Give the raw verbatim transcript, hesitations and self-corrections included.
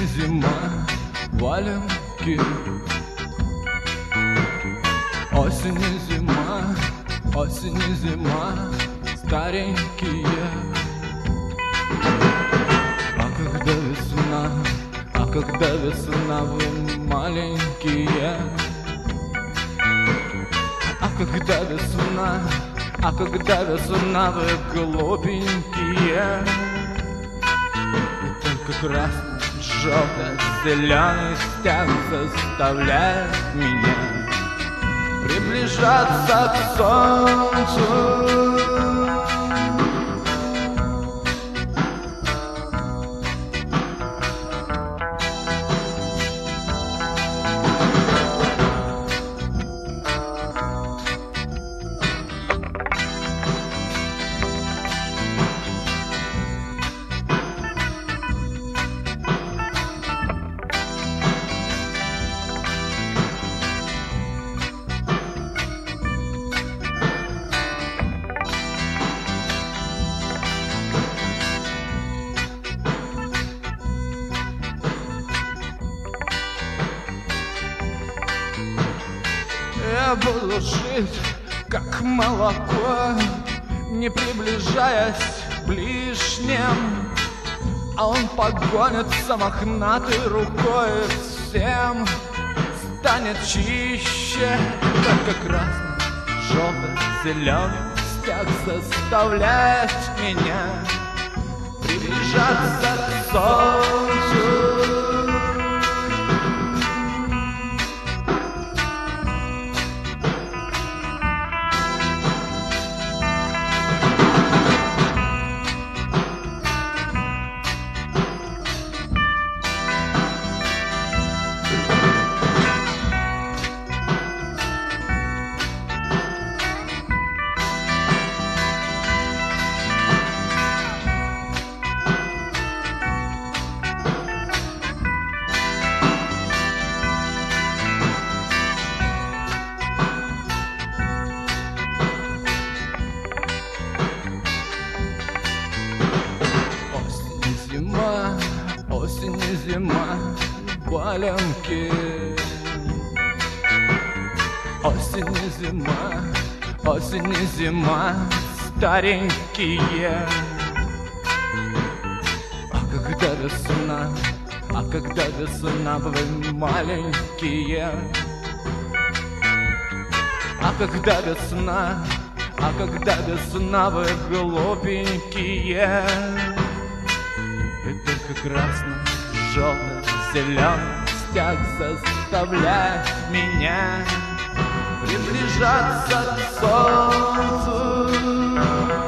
и зима, валенки. Осень и зима, осень и зима, старенькие. А когда весна, а когда весна, вы маленькие. А когда весна, а когда весна, вы голубенькие. И только красный, желтый, зеленый стяг заставляет меня приближаться к солнцу. Я буду жить, как молоко, не приближаясь к ближним, а он погонится мохнатой рукой, всем станет чище. Только красный, желтый, зеленый стяг заставляет меня приближаться к солнцу. Зима, осень и зима, валенки. Осень и зима, осень и зима, старенькие. А когда весна, а когда весна, вы маленькие. А когда весна, а когда весна, вы голубенькие. И только красный, желтый, зеленый стяг заставляет меня приближаться к солнцу.